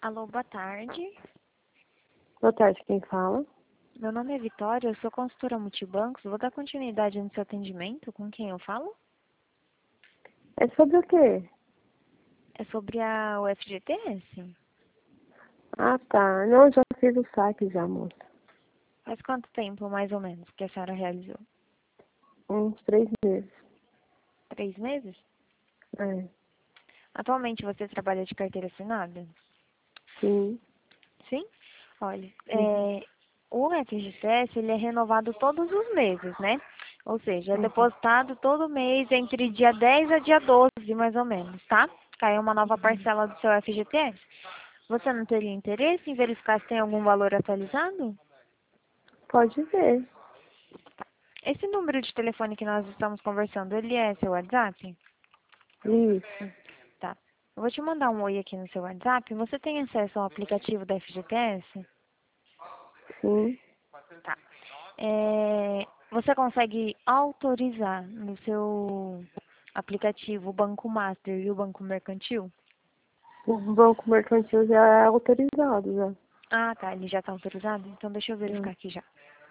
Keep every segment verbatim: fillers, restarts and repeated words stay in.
Alô, boa tarde. Boa tarde, quem fala? Meu nome é Vitória, eu sou consultora multibancos. Vou dar continuidade no seu atendimento. Com quem eu falo? É sobre o quê? É sobre a U F G T S? Ah, tá. Não, já fiz o saque já, moça. Faz quanto tempo, mais ou menos, que a senhora realizou? Uns três meses. Três meses? É, Atualmente você trabalha de carteira assinada? sim. Sim? Olha, Uhum. é, o F G T S ele é renovado todos os meses, né? Ou seja, é Uhum. depositado todo mês entre dia dez a dia doze, mais ou menos, tá? Cai uma nova parcela do seu F G T S. Você não teria interesse em verificar se tem algum valor atualizado? Pode ver. Esse número de telefone que nós estamos conversando, ele é seu WhatsApp? Isso. Tá. Eu vou te mandar um oi aqui no seu WhatsApp. Você tem acesso ao aplicativo da F G T S? Sim. Tá. É, você consegue autorizar no seu aplicativo o Banco Master e o Banco Mercantil? O banco mercantil já é autorizado, já. Ah, tá. Ele já está autorizado? Então deixa eu verificar Hum. aqui já.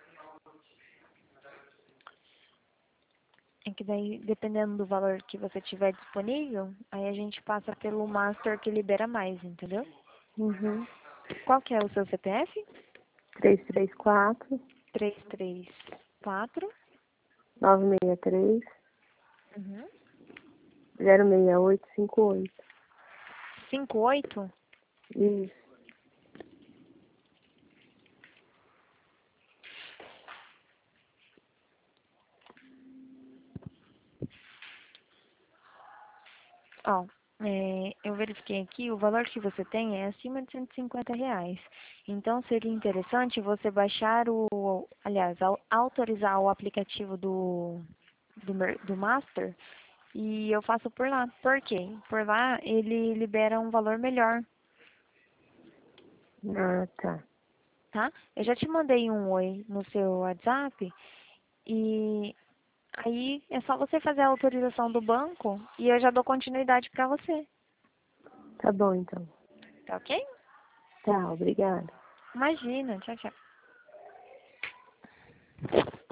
É que daí, dependendo do valor que você tiver disponível, aí a gente passa pelo Master que libera mais, entendeu? Uhum. Qual que é o seu C P F? três três quatro, Três três quatro. nove seis três, Uhum. zero seis oito cinco oito. Cinco oito. Isso. Ó, é, eu verifiquei aqui, o valor que você tem é acima de cento e cinquenta reais. Então, seria interessante você baixar o, aliás, au- autorizar o aplicativo do, do, mer- do Master e eu faço por lá. Por quê? Por lá ele libera um valor melhor, Ah, tá. tá? Eu já te mandei um oi no seu WhatsApp e aí é só você fazer a autorização do banco e eu já dou continuidade para você, Tá bom, então. tá ok? Tá, obrigada. Imagina, tchau, tchau.